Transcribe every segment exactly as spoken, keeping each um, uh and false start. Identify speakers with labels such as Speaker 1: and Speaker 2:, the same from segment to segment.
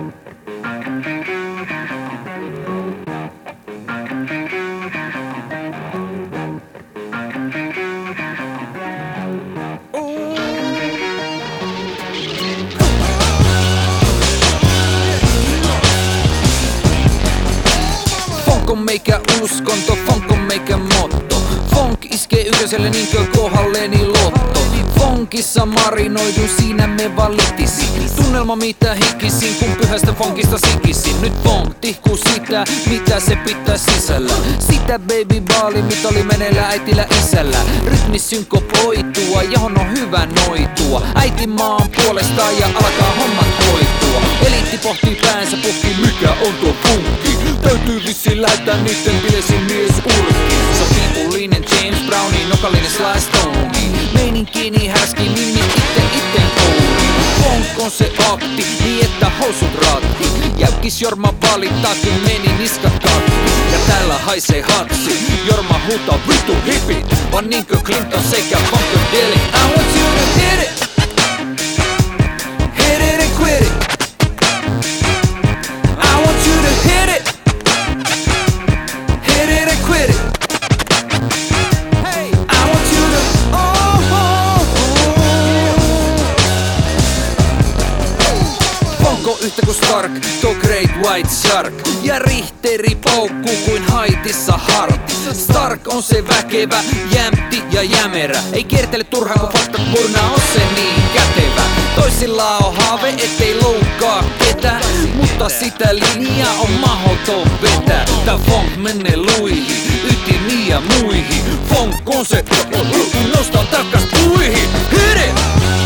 Speaker 1: Funk on meikä uskonto, funk on meikä motto. Funk iskee ykköselle niinkö kohdalleni lotto. Funkissa marinoidun, siinä me valitisi. Tunnelma mitä hikisin, kun pyhästä funkista sikisin. Nyt funk tihkuu sitä, mitä se pitää sisällä. Sitä baby baali, mitä oli meneillä äitillä isällä. Rytmi synkopoitua, johon on hyvä noitua. Äiti maan puolestaan ja alkaa hommat hoitua. Eliitti pohtii päänsä puhki, mikä on tuo funkki. Täytyy vissiin lähettää niitten bilesin mies urkki. Se on piipullinen James Browni, nokallinen Sly Stoney. Meininkiini härski, mimmi itte itten kouri. Funk on se akti, niin että housut ratti. Jäykis Jorma valittaa, kun meni niskat katki. Ja täällä haisee hatsi, Jorma huutaa vittu hipit. Vaan niinkö Clinton sekä Funkadelic. I want you to hit it, hit it and quit it. I want you to hit it, hit it and quit it. Hey, I want you to oh, oh, oh. Funk on yhtä kuin Stark, tuo Great White Shark. Ja rihteri paukkuu kuin Haitissa Hart. Stark on se väkevä, jämpti ja jämerä. Ei kiertele turhaan kun faktat purnaa, on se niin kätevä. Toisilla on haave, ettei loukkaa ketään. Mutta sitä linjaa on mahdoton vetää. Tää funk menee luihin, ytimiin ja muihin. Funk on se, nostaa takas puihin. Hit it!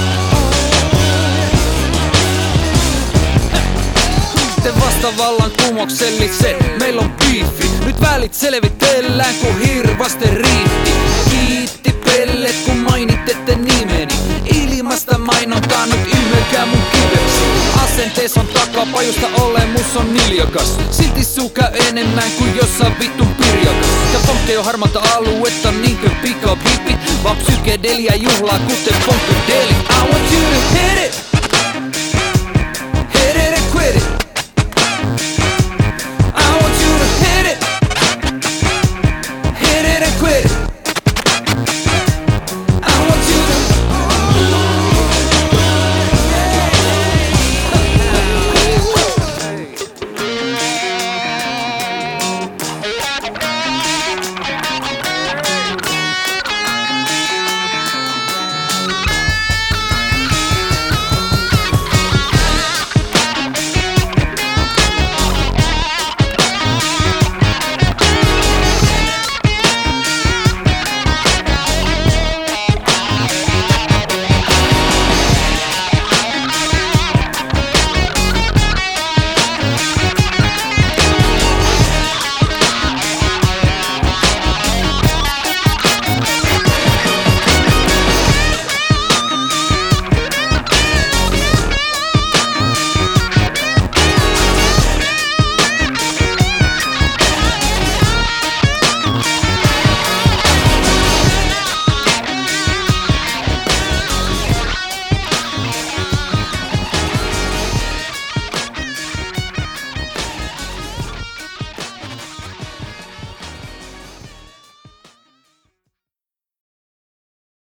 Speaker 1: Vasta vallankumoukselliset, meillä on biifi. Nyt välit selvitellään kun hirvasten riitti. Kiitti pellet kun mainitette nimeni. Ilmasta mainontaa nyt ymmärkää mun kiveksi. Asentees on takapajusta, olemus on niljakas. Silti suu käy enemmän kuin jossain vittun pirjakas. Ja funk ei oo harmaata aluetta niinkö pikapipit. Vaan psykedelia juhlaa kuten Funkadelic. I want you to hit it,